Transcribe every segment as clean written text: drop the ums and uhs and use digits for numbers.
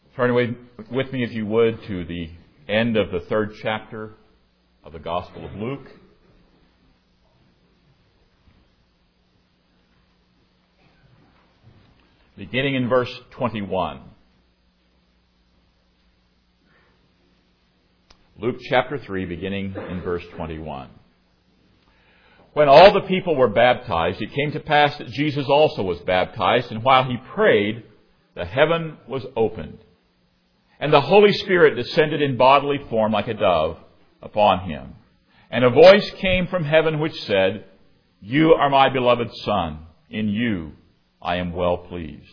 Turn with me, if you would, to the end of the 3rd chapter of the Gospel of Luke. Beginning in verse 21. Luke chapter 3, beginning in verse 21. When all the people were baptized, it came to pass that Jesus also was baptized, and while he prayed, the heaven was opened, and the Holy Spirit descended in bodily form like a dove upon him. And a voice came from heaven which said, "You are my beloved Son, in you I am well pleased."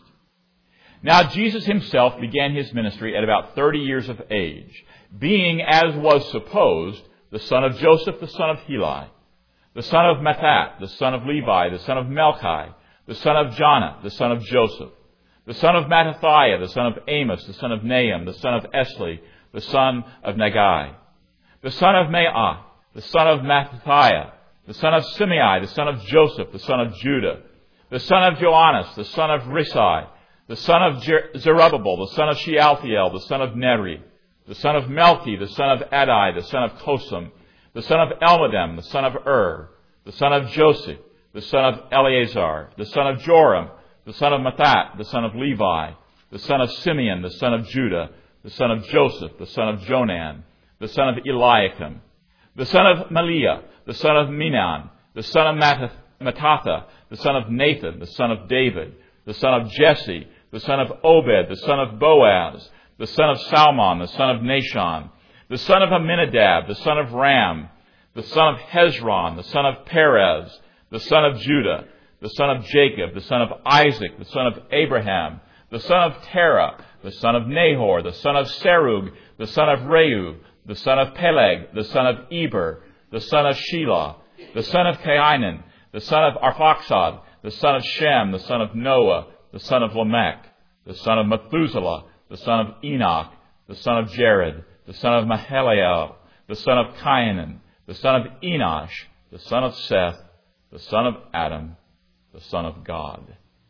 Now Jesus himself began his ministry at about 30 years of age, being, as was supposed, the son of Joseph, the son of Heli, the son of Matthat, the son of Levi, the son of Melchi, the son of Jonah, the son of Joseph, the son of Mattathiah, the son of Amos, the son of Nahum, the son of Esli, the son of Nagai, the son of Maah, the son of Mattathiah, the son of Simei, the son of Joseph, the son of Judah, the son of Joannes, the son of Risai, the son of Zerubbabel, the son of Shealtiel, the son of Neri, the son of Melchi, the son of Adai, the son of Kosam, the son of Elmadam, the son of the son of Joseph, the son of Eleazar, the son of Joram, the son of Matthat, the son of Levi, the son of Simeon, the son of Judah, the son of Joseph, the son of Jonan, the son of Eliakim, the son of Maliah, the son of Menan, the son of Mattatha, the son of Nathan, the son of David, the son of Jesse, the son of Obed, the son of Boaz, the son of Salmon, the son of Nashon, the son of Amminadab, the son of Ram, the son of Hezron, the son of Perez, the son of Judah, the son of Jacob, the son of Isaac, the son of Abraham, the son of Terah, the son of Nahor, the son of Serug, the son of Reu, the son of Peleg, the son of Eber, the son of Shelah, the son of Cainan, the son of Arphaxad, the son of Shem, the son of Noah, the son of Lamech, the son of Methuselah, the son of Enoch, the son of Jared, the son of Mahalalel, the son of Cainan, the son of Enosh, the son of Seth, the son of Adam, the Son of God.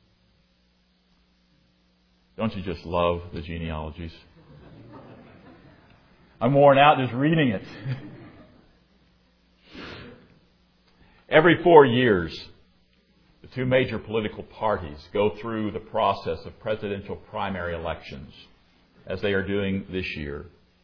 Don't you just love the genealogies? I'm worn out just reading it. Every 4 years, the two major political parties go through the process of presidential primary elections, as they are doing this year.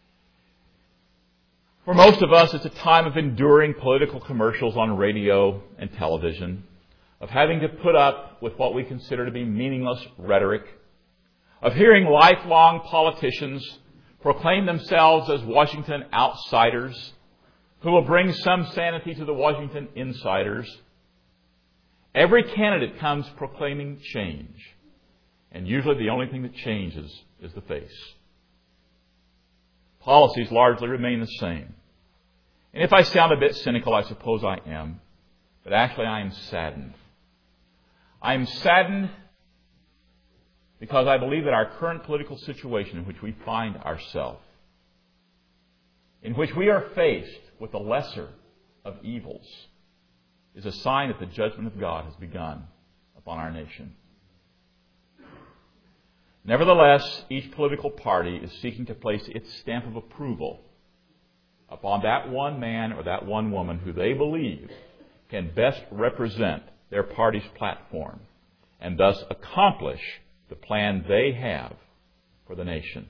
For most of us, it's a time of enduring political commercials on radio and television, of having to put up with what we consider to be meaningless rhetoric, of hearing lifelong politicians proclaim themselves as Washington outsiders who will bring some sanity to the Washington insiders. Every candidate comes proclaiming change, and usually the only thing that changes is the face. Policies largely remain the same. And if I sound a bit cynical, I suppose I am, but actually I am saddened. I am saddened because I believe that our current political situation in which we find ourselves, in which we are faced with the lesser of evils, is a sign that the judgment of God has begun upon our nation. Nevertheless, each political party is seeking to place its stamp of approval upon that one man or that one woman who they believe can best represent their party's platform and thus accomplish the plan they have for the nation.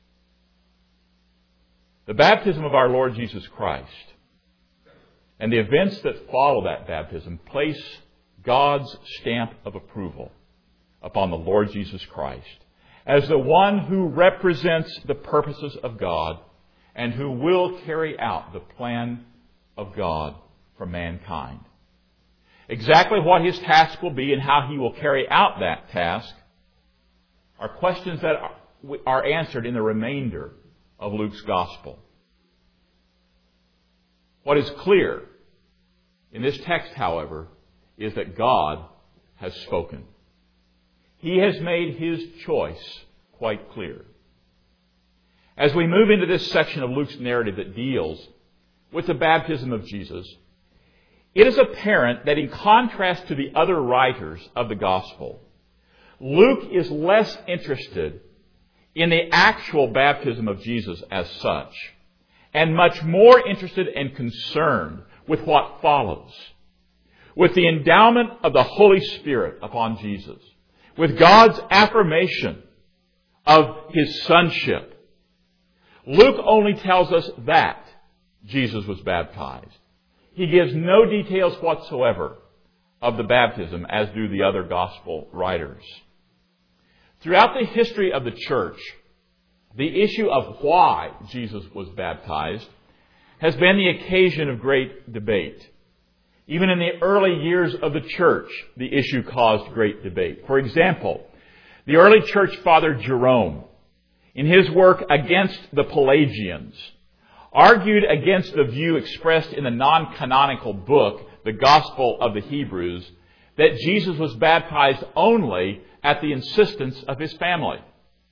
The baptism of our Lord Jesus Christ and the events that follow that baptism place God's stamp of approval upon the Lord Jesus Christ as the one who represents the purposes of God and who will carry out the plan of God for mankind. Exactly what his task will be and how he will carry out that task are questions that are answered in the remainder of Luke's Gospel. What is clear in this text, however, is that God has spoken. He has made his choice quite clear. As we move into this section of Luke's narrative that deals with the baptism of Jesus, it is apparent that in contrast to the other writers of the Gospel, Luke is less interested in the actual baptism of Jesus as such, and much more interested and concerned with what follows, with the endowment of the Holy Spirit upon Jesus, with God's affirmation of His sonship. Luke only tells us that Jesus was baptized. He gives no details whatsoever of the baptism, as do the other gospel writers. Throughout the history of the church, the issue of why Jesus was baptized has been the occasion of great debate. Even in the early years of the church, the issue caused great debate. For example, the early church father Jerome, in his work Against the Pelagians, argued against the view expressed in the non-canonical book, the Gospel of the Hebrews, that Jesus was baptized only at the insistence of his family.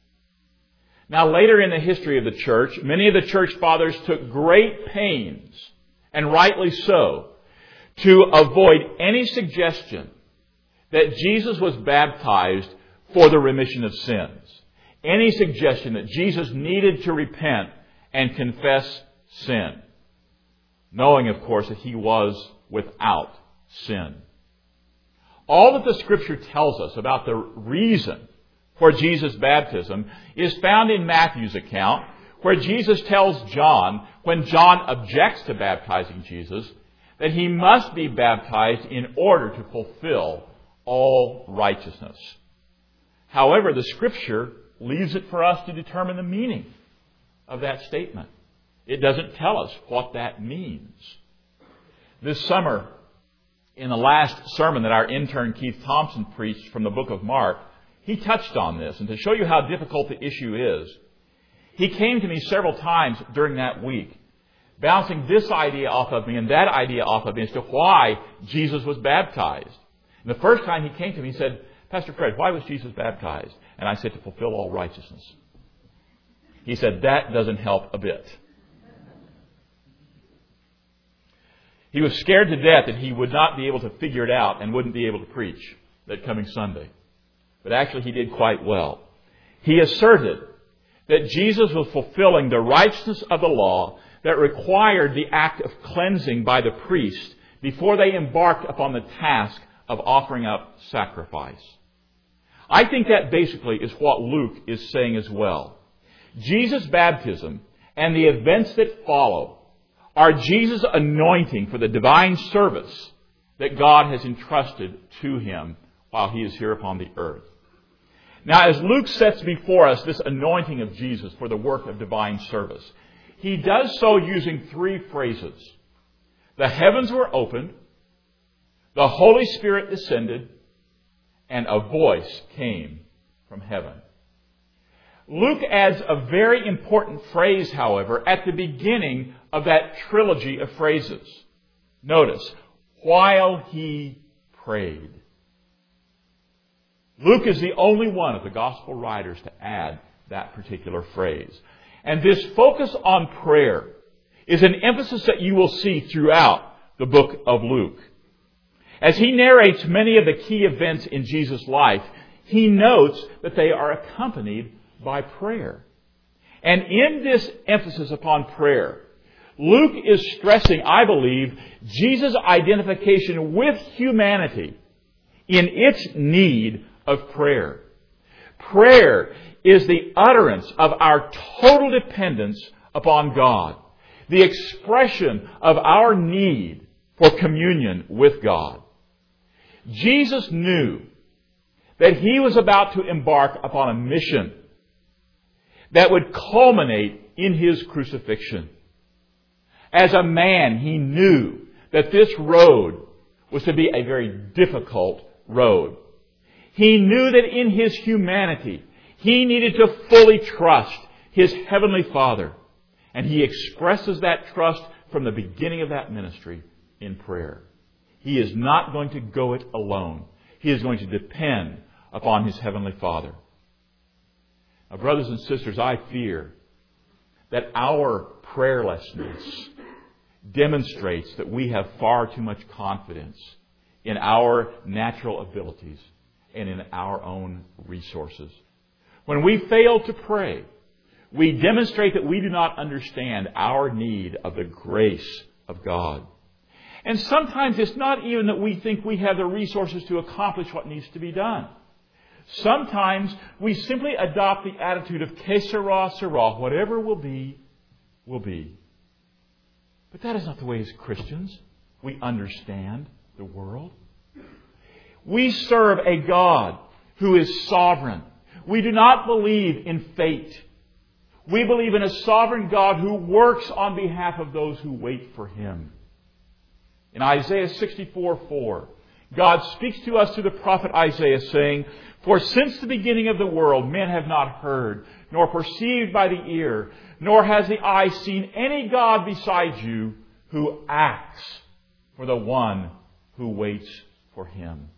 Now, later in the history of the church, many of the church fathers took great pains, and rightly so, to avoid any suggestion that Jesus was baptized for the remission of sins. Any suggestion that Jesus needed to repent and confess sin, knowing, of course, that He was without sin. All that the Scripture tells us about the reason for Jesus' baptism is found in Matthew's account, where Jesus tells John, when John objects to baptizing Jesus, that he must be baptized in order to fulfill all righteousness. However, the Scripture leaves it for us to determine the meaning of that statement. It doesn't tell us what that means. This summer, in the last sermon that our intern Keith Thompson preached from the book of Mark, he touched on this. And to show you how difficult the issue is, he came to me several times during that week, bouncing this idea off of me and that idea off of me as to why Jesus was baptized. And the first time he came to me, he said, "Pastor Fred, why was Jesus baptized?" And I said, "To fulfill all righteousness." He said, "That doesn't help a bit." He was scared to death that he would not be able to figure it out and wouldn't be able to preach that coming Sunday. But actually he did quite well. He asserted that Jesus was fulfilling the righteousness of the law that required the act of cleansing by the priest before they embarked upon the task of offering up sacrifice. I think that basically is what Luke is saying as well. Jesus' baptism and the events that follow are Jesus' anointing for the divine service that God has entrusted to Him while He is here upon the earth. Now, as Luke sets before us this anointing of Jesus for the work of divine service, he does so using three phrases. The heavens were opened, the Holy Spirit descended, and a voice came from heaven. Luke adds a very important phrase, however, at the beginning of that trilogy of phrases. Notice, while he prayed. Luke is the only one of the gospel writers to add that particular phrase. And this focus on prayer is an emphasis that you will see throughout the book of Luke. As he narrates many of the key events in Jesus' life, he notes that they are accompanied by prayer. And in this emphasis upon prayer, Luke is stressing, I believe, Jesus' identification with humanity in its need of prayer. Prayer is the utterance of our total dependence upon God, the expression of our need for communion with God. Jesus knew that He was about to embark upon a mission that would culminate in His crucifixion. As a man, He knew that this road was to be a very difficult road. He knew that in His humanity, He needed to fully trust His Heavenly Father. And He expresses that trust from the beginning of that ministry in prayer. He is not going to go it alone. He is going to depend upon His Heavenly Father. Now, brothers and sisters, I fear that our prayerlessness demonstrates that we have far too much confidence in our natural abilities and in our own resources. When we fail to pray, we demonstrate that we do not understand our need of the grace of God. And sometimes it's not even that we think we have the resources to accomplish what needs to be done. Sometimes we simply adopt the attitude of que sera, sera, whatever will be, will be. But that is not the way as Christians we understand the world. We serve a God who is sovereign. We do not believe in fate. We believe in a sovereign God who works on behalf of those who wait for Him. In Isaiah 64:4, God speaks to us through the prophet Isaiah saying, "For since the beginning of the world men have not heard, nor perceived by the ear, nor has the eye seen any God besides you who acts for the one who waits for Him."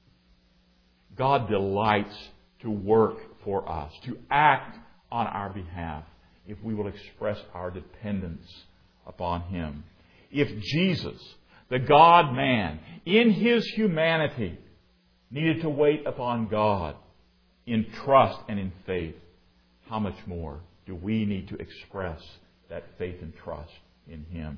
God delights to work for us, to act on our behalf, if we will express our dependence upon Him. If Jesus, the God-man, in His humanity, needed to wait upon God in trust and in faith, how much more do we need to express that faith and trust in Him?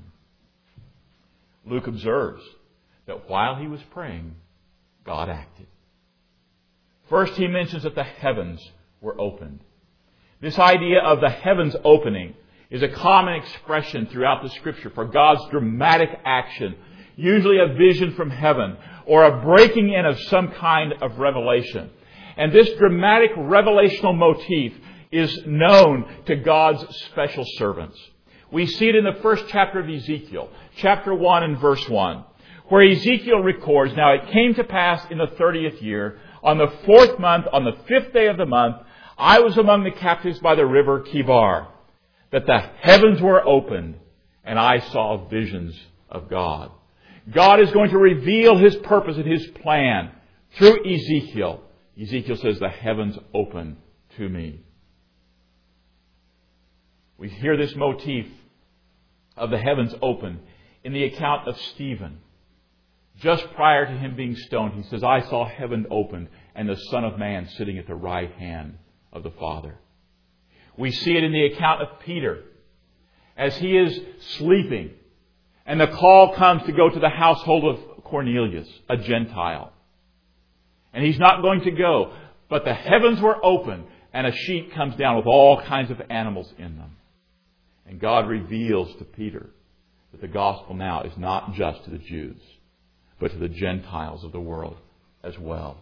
Luke observes that while he was praying, God acted. First, he mentions that the heavens were opened. This idea of the heavens opening is a common expression throughout the Scripture for God's dramatic action, usually a vision from heaven or a breaking in of some kind of revelation. And this dramatic revelational motif is known to God's special servants. We see it in the first chapter of Ezekiel, chapter 1 and verse 1, where Ezekiel records, "Now it came to pass in the 30th year, on the 4th month, on the 5th day of the month, I was among the captives by the river Kibar, that the heavens were opened, and I saw visions of God." God is going to reveal His purpose and His plan through Ezekiel. Ezekiel says, "The heavens open to me." We hear this motif of the heavens open in the account of Stephen. Just prior to him being stoned, he says, "I saw heaven opened and the Son of Man sitting at the right hand of the Father." We see it in the account of Peter as he is sleeping and the call comes to go to the household of Cornelius, a Gentile. And he's not going to go, but the heavens were open and a sheet comes down with all kinds of animals in them. And God reveals to Peter that the gospel now is not just to the Jews, but to the Gentiles of the world as well.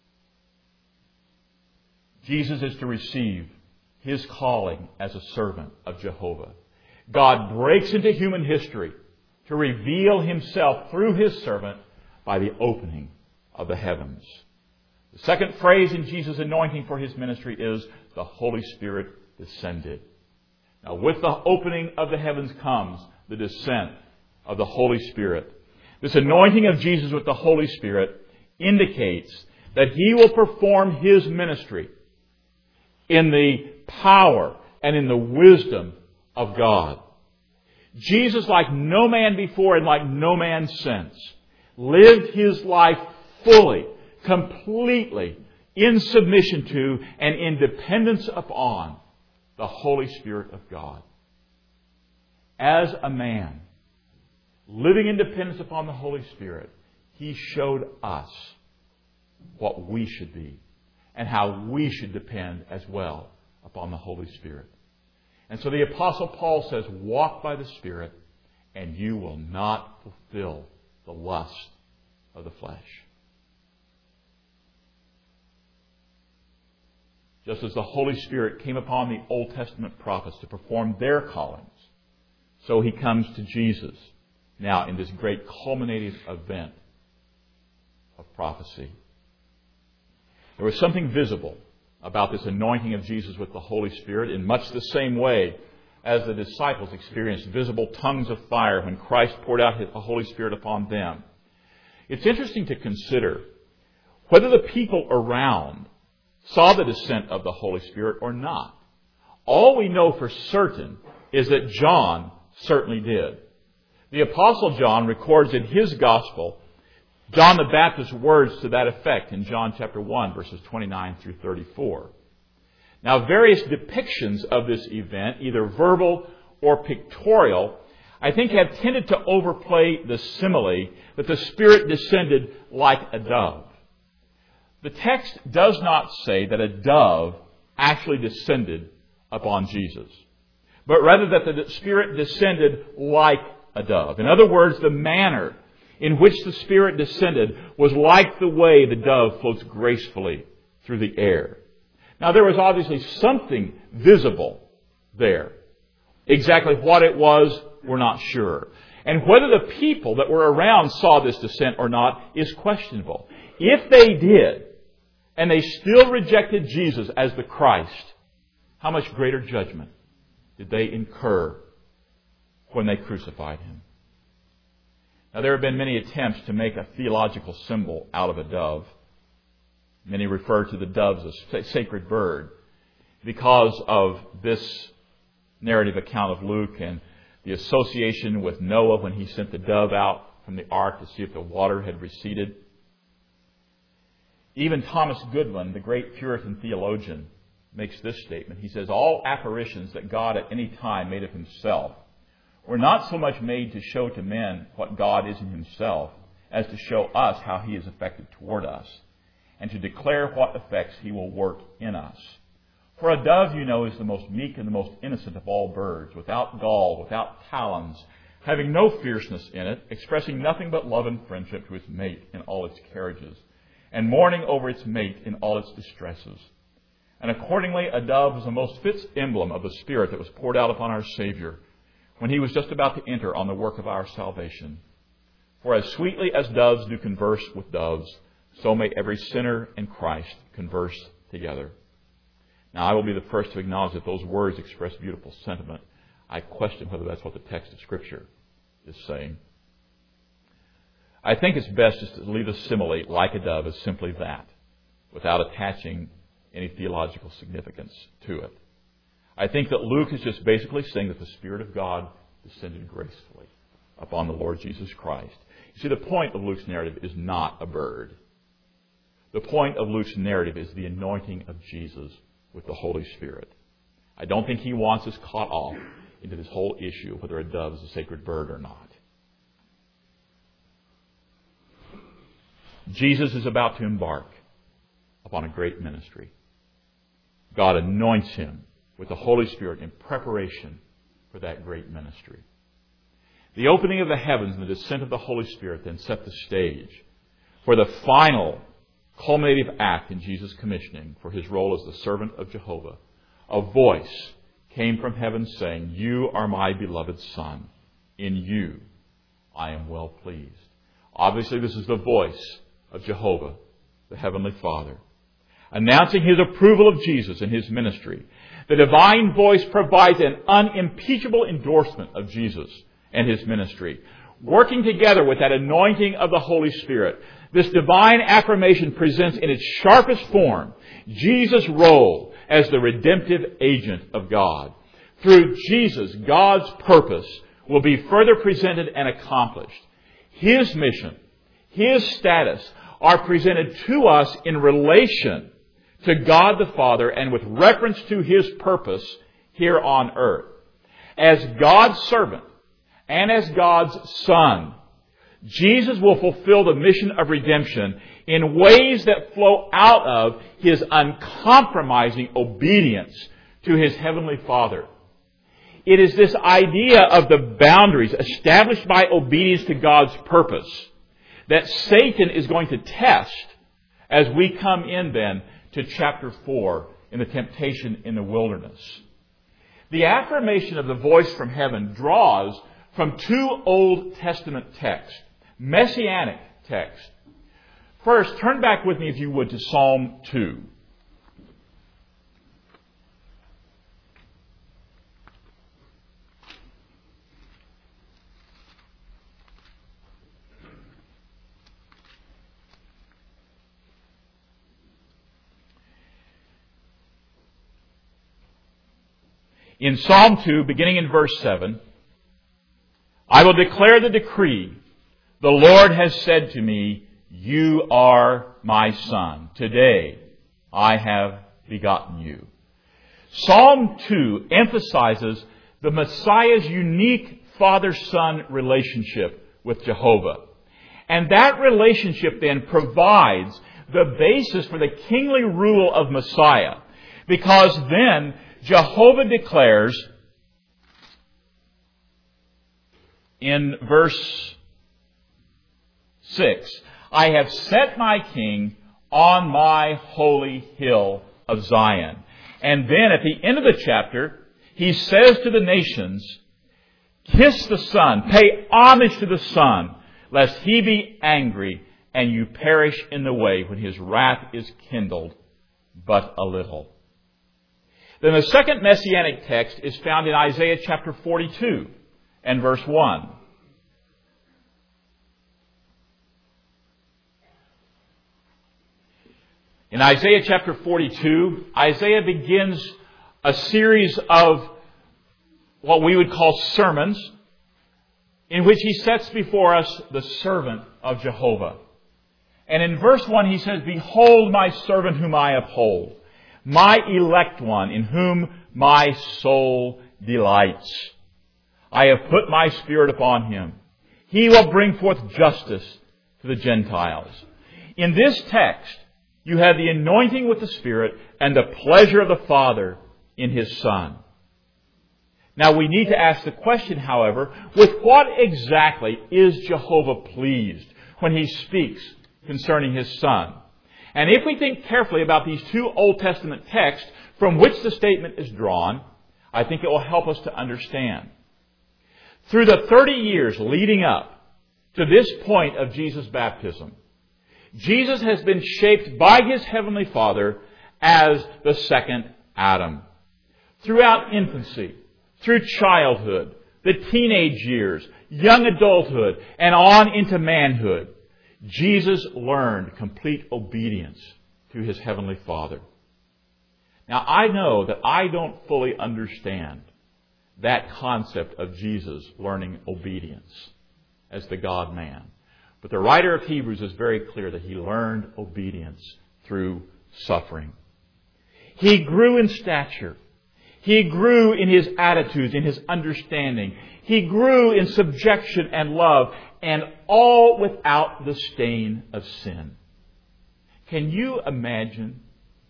Jesus is to receive His calling as a servant of Jehovah. God breaks into human history to reveal Himself through His servant by the opening of the heavens. The second phrase in Jesus' anointing for His ministry is, "The Holy Spirit descended." Now, with the opening of the heavens comes the descent of the Holy Spirit. This anointing of Jesus with the Holy Spirit indicates that He will perform His ministry in the power and in the wisdom of God. Jesus, like no man before and like no man since, lived His life fully, completely, in submission to and in dependence upon the Holy Spirit of God. As a man, living in dependence upon the Holy Spirit, He showed us what we should be and how we should depend as well upon the Holy Spirit. And so the Apostle Paul says, "Walk by the Spirit, and you will not fulfill the lust of the flesh." Just as the Holy Spirit came upon the Old Testament prophets to perform their callings, so He comes to Jesus now in this great culminating event of prophecy. There was something visible about this anointing of Jesus with the Holy Spirit in much the same way as the disciples experienced visible tongues of fire when Christ poured out the Holy Spirit upon them. It's interesting to consider whether the people around saw the descent of the Holy Spirit or not. All we know for certain is that John certainly did. The Apostle John records in his Gospel John the Baptist's words to that effect in John chapter 1, verses 29 through 34. Now, various depictions of this event, either verbal or pictorial, I think have tended to overplay the simile that the Spirit descended like a dove. The text does not say that a dove actually descended upon Jesus, but rather that the Spirit descended like a dove. In other words, the manner in which the Spirit descended was like the way the dove floats gracefully through the air. Now, there was obviously something visible there. Exactly what it was, we're not sure. And whether the people that were around saw this descent or not is questionable. If they did, and they still rejected Jesus as the Christ, how much greater judgment did they incur when they crucified Him? Now, there have been many attempts to make a theological symbol out of a dove. Many refer to the dove as a sacred bird because of this narrative account of Luke and the association with Noah when he sent the dove out from the ark to see if the water had receded. Even Thomas Goodwin, the great Puritan theologian, makes this statement. He says, all apparitions that God at any time made of Himself were not so much made to show to men what God is in Himself as to show us how He is affected toward us and to declare what effects He will work in us. For a dove, you know, is the most meek and the most innocent of all birds, without gall, without talons, having no fierceness in it, expressing nothing but love and friendship to its mate in all its carriages, and mourning over its mate in all its distresses. And accordingly, a dove was the most fit emblem of the Spirit that was poured out upon our Savior when He was just about to enter on the work of our salvation. For as sweetly as doves do converse with doves, so may every sinner and Christ converse together. Now, I will be the first to acknowledge that those words express beautiful sentiment. I question whether that's what the text of Scripture is saying. I think it's best just to leave the simile, like a dove, as simply that, without attaching any theological significance to it. I think that Luke is just basically saying that the Spirit of God descended gracefully upon the Lord Jesus Christ. You see, the point of Luke's narrative is not a bird. The point of Luke's narrative is the anointing of Jesus with the Holy Spirit. I don't think he wants us caught off into this whole issue of whether a dove is a sacred bird or not. Jesus is about to embark upon a great ministry. God anoints Him with the Holy Spirit in preparation for that great ministry. The opening of the heavens and the descent of the Holy Spirit then set the stage for the final culminative act in Jesus' commissioning for His role as the servant of Jehovah. A voice came from heaven saying, "You are my beloved Son. In you I am well pleased." Obviously, this is the voice of Jehovah, the Heavenly Father, announcing His approval of Jesus and His ministry. The divine voice provides an unimpeachable endorsement of Jesus and His ministry. Working together with that anointing of the Holy Spirit, this divine affirmation presents in its sharpest form Jesus' role as the redemptive agent of God. Through Jesus, God's purpose will be further presented and accomplished. His mission, His status are presented to us in relation to God the Father and with reference to His purpose here on earth. As God's servant and as God's Son, Jesus will fulfill the mission of redemption in ways that flow out of His uncompromising obedience to His Heavenly Father. It is this idea of the boundaries established by obedience to God's purpose that Satan is going to test as we come in then to chapter 4 in the temptation in the wilderness. The affirmation of the voice from heaven draws from two Old Testament texts, messianic texts. First, turn back with me, if you would, to Psalm 2. In Psalm 2, beginning in verse 7, "I will declare the decree. The Lord has said to me, you are my son. Today I have begotten you." Psalm 2 emphasizes the Messiah's unique father-son relationship with Jehovah. And that relationship then provides the basis for the kingly rule of Messiah. Because then Jehovah declares in verse 6, I have set my king on my holy hill of Zion. And then at the end of the chapter, he says to the nations, kiss the Son, pay homage to the Son, lest he be angry and you perish in the way when his wrath is kindled but a little. Then the second messianic text is found in Isaiah chapter 42 and verse 1. In Isaiah chapter 42, Isaiah begins a series of what we would call sermons in which he sets before us the servant of Jehovah. And in verse 1 he says, behold my servant whom I uphold, my elect one in whom my soul delights. I have put my spirit upon him. He will bring forth justice to the Gentiles. In this text, you have the anointing with the Spirit and the pleasure of the Father in His Son. Now we need to ask the question, however, with what exactly is Jehovah pleased when He speaks concerning His Son? And if we think carefully about these two Old Testament texts from which the statement is drawn, I think it will help us to understand. Through the 30 years leading up to this point of Jesus' baptism, Jesus has been shaped by His Heavenly Father as the second Adam. Throughout infancy, through childhood, the teenage years, young adulthood, and on into manhood, Jesus learned complete obedience to His Heavenly Father. Now, I know that I don't fully understand that concept of Jesus learning obedience as the God-man. But the writer of Hebrews is very clear that He learned obedience through suffering. He grew in stature. He grew in His attitudes, in His understanding. He grew in subjection and love, and all without the stain of sin. Can you imagine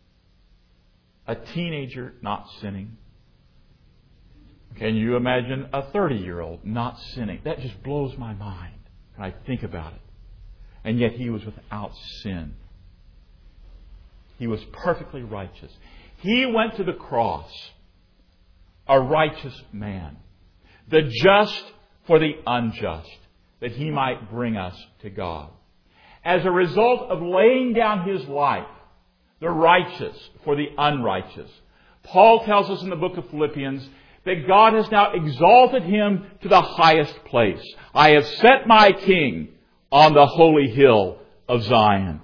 a teenager not sinning? Can you imagine a 30-year-old not sinning? That just blows my mind when I think about it. And yet He was without sin. He was perfectly righteous. He went to the cross, a righteous man, the just for the unjust, that He might bring us to God. As a result of laying down His life, the righteous for the unrighteous, Paul tells us in the book of Philippians that God has now exalted Him to the highest place. I have set my King on the holy hill of Zion.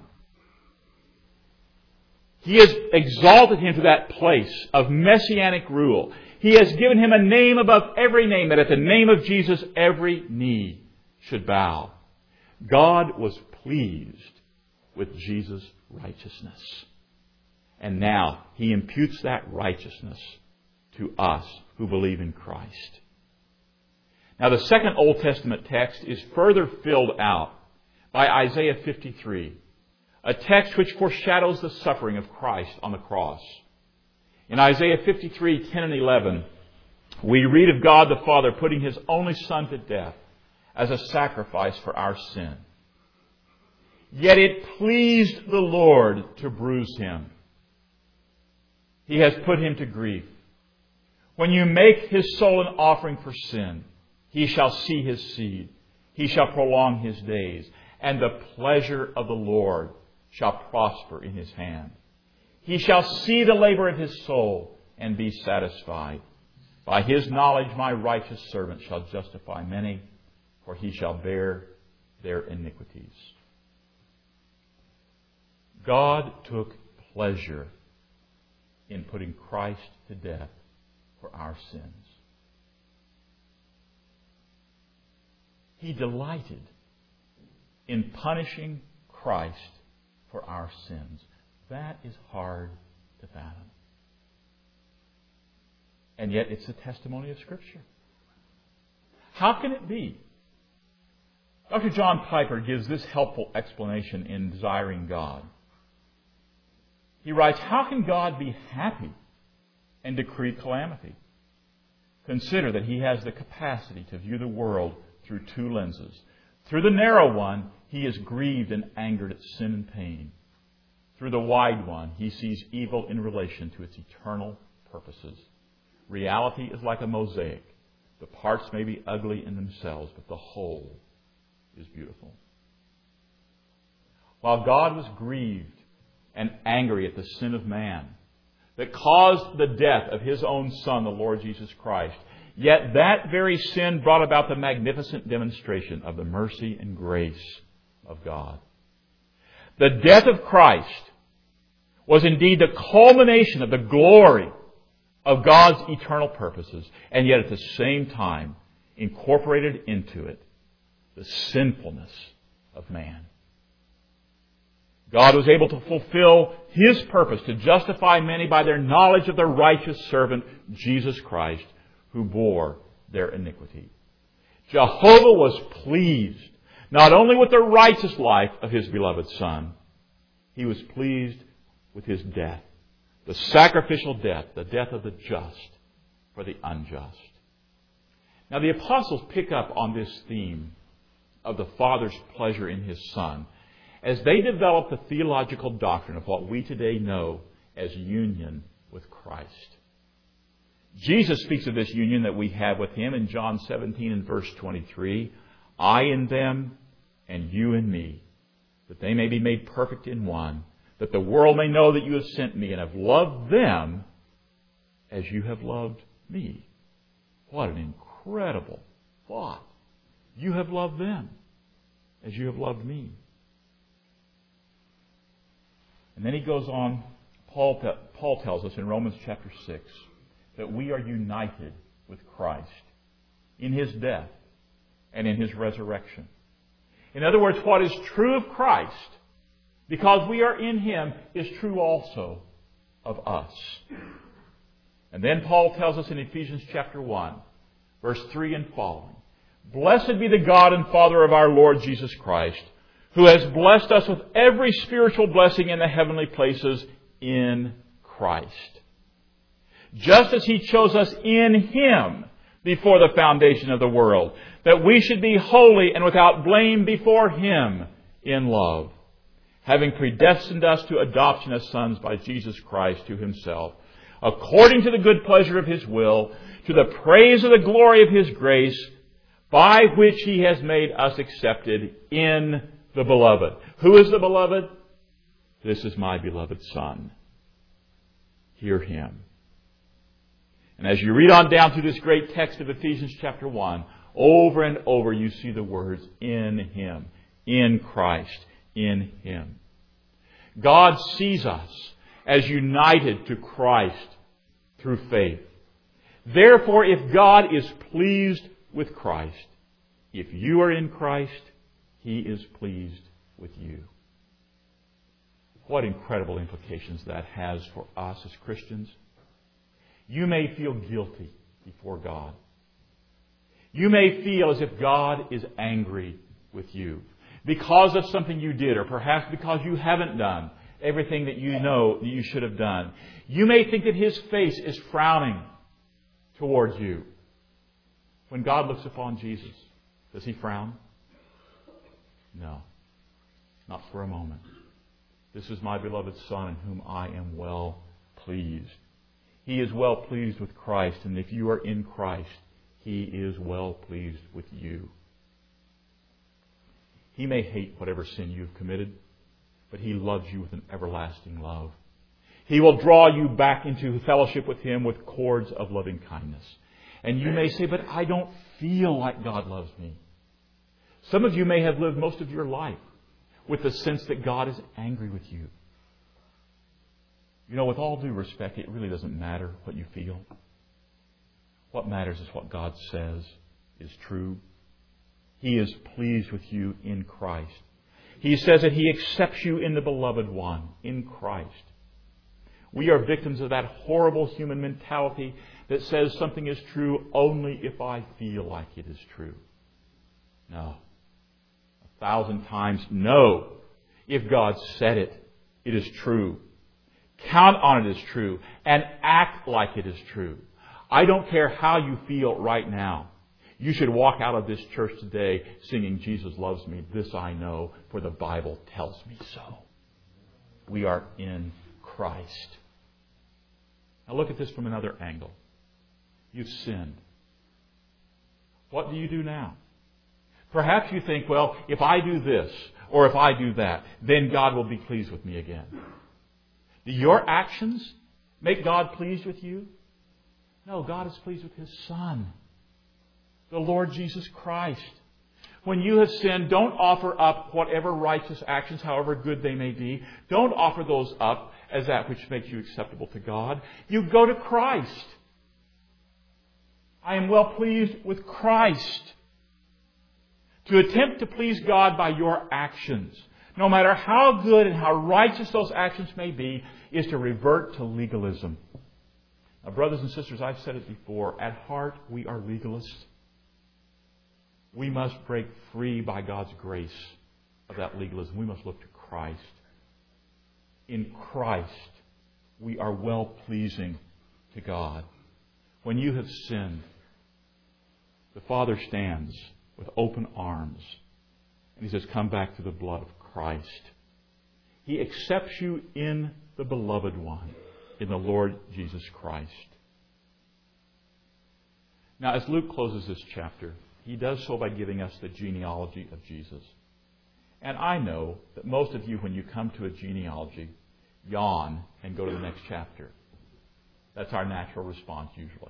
He has exalted Him to that place of messianic rule. He has given Him a name above every name, that at the name of Jesus every knee should bow. God was pleased with Jesus' righteousness. And now He imputes that righteousness to us who believe in Christ. Now the second Old Testament text is further filled out by Isaiah 53, a text which foreshadows the suffering of Christ on the cross. In Isaiah 53, 10 and 11, we read of God the Father putting His only Son to death as a sacrifice for our sin. Yet it pleased the Lord to bruise Him. He has put Him to grief. When you make His soul an offering for sin, He shall see His seed. He shall prolong His days, and the pleasure of the Lord shall prosper in His hand. He shall see the labor of His soul and be satisfied. By His knowledge my righteous servant shall justify many, for he shall bear their iniquities. God took pleasure in putting Christ to death for our sins. He delighted in punishing Christ for our sins. That is hard to fathom. And yet it's the testimony of Scripture. How can it be? Dr. John Piper gives this helpful explanation in Desiring God. He writes, how can God be happy and decree calamity? Consider that He has the capacity to view the world through two lenses. Through the narrow one, He is grieved and angered at sin and pain. Through the wide one, He sees evil in relation to its eternal purposes. Reality is like a mosaic. The parts may be ugly in themselves, but the whole is beautiful. While God was grieved and angry at the sin of man that caused the death of His own Son, the Lord Jesus Christ, yet that very sin brought about the magnificent demonstration of the mercy and grace of God. The death of Christ was indeed the culmination of the glory of God's eternal purposes, and yet at the same time incorporated into it the sinfulness of man. God was able to fulfill His purpose to justify many by their knowledge of the righteous servant, Jesus Christ, who bore their iniquity. Jehovah was pleased not only with the righteous life of His beloved Son, He was pleased with His death, the sacrificial death, the death of the just for the unjust. Now the apostles pick up on this theme of the Father's pleasure in His Son as they develop the theological doctrine of what we today know as union with Christ. Jesus speaks of this union that we have with Him in John 17 and verse 23. I in them and you in me, that they may be made perfect in one, that the world may know that you have sent me and have loved them as you have loved me. What an incredible thought. You have loved them as you have loved me. And then he goes on, Paul tells us in Romans chapter 6 that we are united with Christ in His death and in His resurrection. In other words, what is true of Christ, because we are in Him, is true also of us. And then Paul tells us in Ephesians chapter 1, verse 3 and following, Blessed be the God and Father of our Lord Jesus Christ, who has blessed us with every spiritual blessing in the heavenly places in Christ. Just as He chose us in Him before the foundation of the world, that we should be holy and without blame before Him in love, having predestined us to adoption as sons by Jesus Christ to Himself, according to the good pleasure of His will, to the praise of the glory of His grace, by which He has made us accepted in the Beloved. Who is the Beloved? This is my beloved Son. Hear Him. And as you read on down through this great text of Ephesians chapter 1, over and over you see the words, in Him, in Christ, in Him. God sees us as united to Christ through faith. Therefore, if God is pleased with Christ, if you are in Christ, He is pleased with you. What incredible implications that has for us as Christians. You may feel guilty before God. You may feel as if God is angry with you because of something you did, or perhaps because you haven't done everything that you know that you should have done. You may think that His face is frowning towards you. When God looks upon Jesus, does He frown? No, not for a moment. This is my beloved Son in whom I am well pleased. He is well pleased with Christ, and if you are in Christ, He is well pleased with you. He may hate whatever sin you've committed, but He loves you with an everlasting love. He will draw you back into fellowship with Him with cords of loving kindness. And you may say, but I don't feel like God loves me. Some of you may have lived most of your life with the sense that God is angry with you. You know, with all due respect, it really doesn't matter what you feel. What matters is what God says is true. He is pleased with you in Christ. He says that He accepts you in the Beloved One, in Christ. We are victims of that horrible human mentality that says something is true only if I feel like it is true. No. 1,000 times no. If God said it, it is true. Count on it as true and act like it is true. I don't care how you feel right now. You should walk out of this church today singing, Jesus loves me. This I know, for the Bible tells me so. We are in Christ. Now look at this from another angle. You've sinned. What do you do now? Perhaps you think, well, if I do this or if I do that, then God will be pleased with me again. Do your actions make God pleased with you? No, God is pleased with His Son, the Lord Jesus Christ. When you have sinned, don't offer up whatever righteous actions, however good they may be. Don't offer those up as that which makes you acceptable to God. You go to Christ. I am well pleased with Christ. To attempt to please God by your actions, no matter how good and how righteous those actions may be, is to revert to legalism. Now, brothers and sisters, I've said it before, at heart we are legalists. We must break free by God's grace of that legalism. We must look to Christ. In Christ, we are well-pleasing to God. When you have sinned, the Father stands with open arms and He says, come back to the blood of Christ. He accepts you in the Beloved One, in the Lord Jesus Christ. Now, as Luke closes this chapter, he does so by giving us the genealogy of Jesus. And I know that most of you, when you come to a genealogy, yawn and go to the next chapter. That's our natural response usually.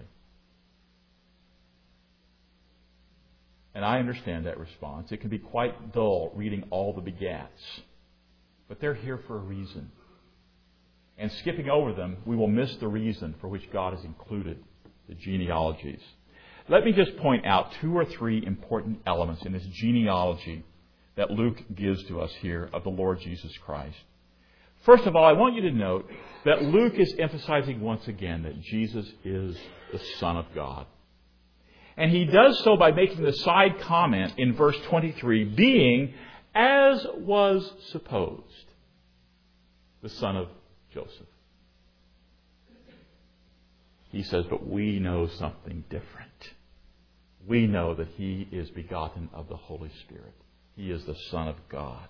And I understand that response. It can be quite dull reading all the begats. But they're here for a reason. And skipping over them, we will miss the reason for which God has included the genealogies. Let me just point out 2 or 3 important elements in this genealogy that Luke gives to us here of the Lord Jesus Christ. First of all, I want you to note that Luke is emphasizing once again that Jesus is the Son of God. And he does so by making the side comment in verse 23, being, as was supposed, the son of Joseph. He says, but we know something different. We know that he is begotten of the Holy Spirit. He is the Son of God.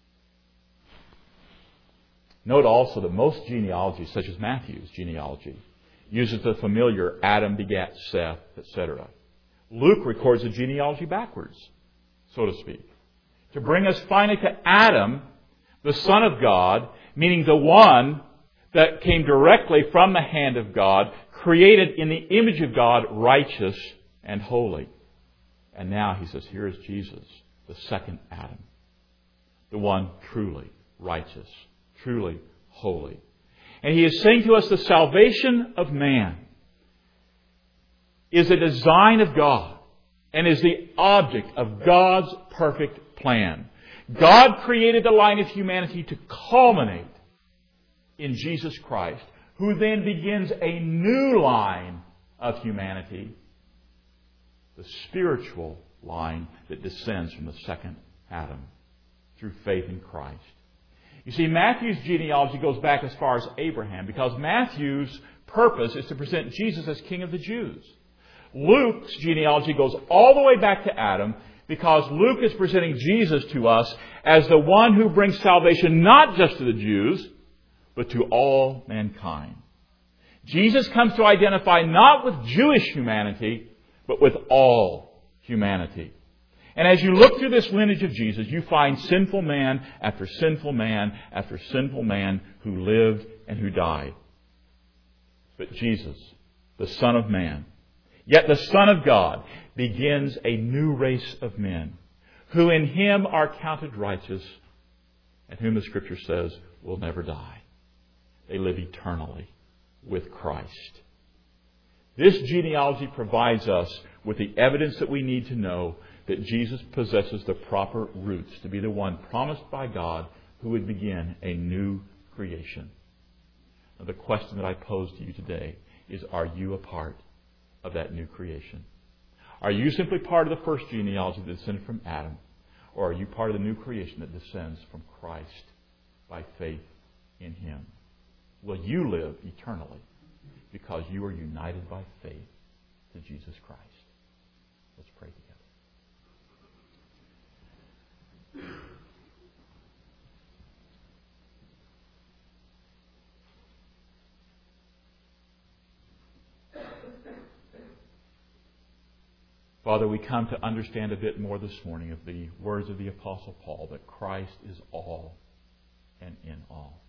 Note also that most genealogies, such as Matthew's genealogy, uses the familiar Adam begat Seth, etc. Luke records the genealogy backwards, so to speak, to bring us finally to Adam, the Son of God, meaning the one that came directly from the hand of God, created in the image of God, righteous and holy. And now he says, here is Jesus, the second Adam, the one truly righteous, truly holy. And he is saying to us the salvation of man is a design of God and is the object of God's perfect plan. God created the line of humanity to culminate in Jesus Christ, who then begins a new line of humanity, the spiritual line that descends from the second Adam through faith in Christ. You see, Matthew's genealogy goes back as far as Abraham because Matthew's purpose is to present Jesus as King of the Jews. Luke's genealogy goes all the way back to Adam because Luke is presenting Jesus to us as the one who brings salvation not just to the Jews, but to all mankind. Jesus comes to identify not with Jewish humanity, but with all humanity. And as you look through this lineage of Jesus, you find sinful man after sinful man after sinful man who lived and who died. But Jesus, the Son of Man, yet the Son of God, begins a new race of men who in Him are counted righteous and whom the Scripture says will never die. They live eternally with Christ. This genealogy provides us with the evidence that we need to know that Jesus possesses the proper roots to be the one promised by God who would begin a new creation. The question that I pose to you today is, are you a part of that new creation? Are you simply part of the first genealogy that descended from Adam? Or are you part of the new creation that descends from Christ by faith in Him? Will you live eternally because you are united by faith to Jesus Christ? Let's pray together. Father, we come to understand a bit more this morning of the words of the Apostle Paul, that Christ is all and in all.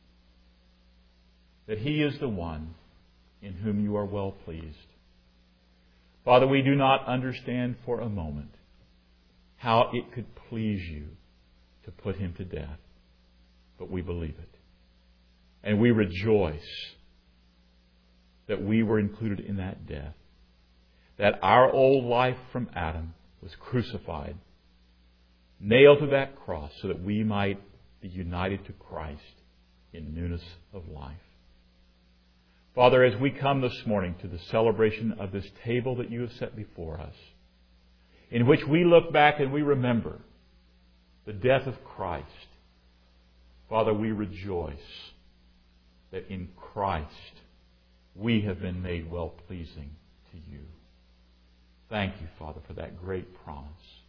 That He is the one in whom you are well pleased. Father, we do not understand for a moment how it could please you to put Him to death, but we believe it. And we rejoice that we were included in that death. That our old life from Adam was crucified, nailed to that cross, so that we might be united to Christ in newness of life. Father, as we come this morning to the celebration of this table that you have set before us, in which we look back and we remember the death of Christ, Father, we rejoice that in Christ we have been made well-pleasing to you. Thank you, Father, for that great promise.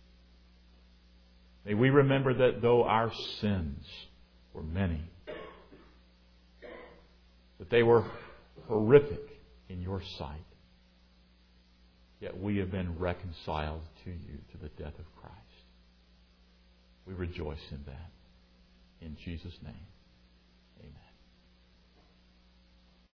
May we remember that though our sins were many, that they were horrific in your sight, yet we have been reconciled to you to the death of Christ. We rejoice in that. In Jesus' name.